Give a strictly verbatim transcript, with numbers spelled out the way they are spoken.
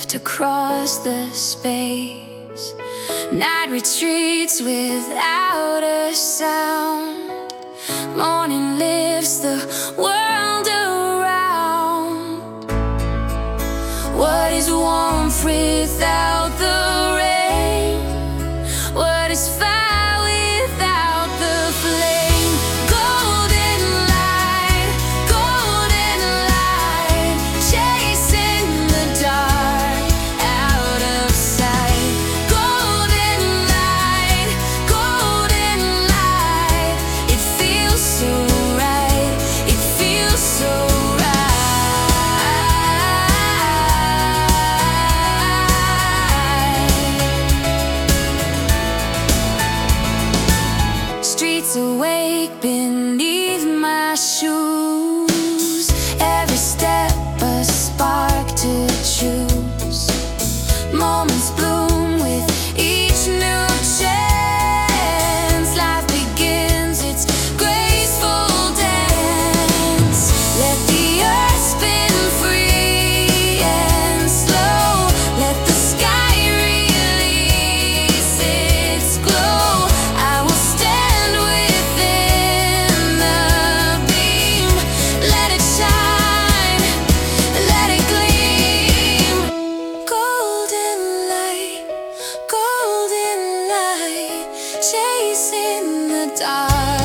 drift across the space. Night retreats without a sound. Morning lifts the world around. What is warmth without the rain? What is fire without the flame? Golden light, golden light, chasing the dark out of sight. Golden light, golden light, it feels so right, it feels so right. Streets awake beneath my shoes. Every step a spark to choose. Moments bloom with each new chance. Life begins its graceful dance. Let the earth spin free and slow. Let the sky release its glow. I will stand within the beam. Let it shine, let it gleam. Golden light, golden light, chasing the dark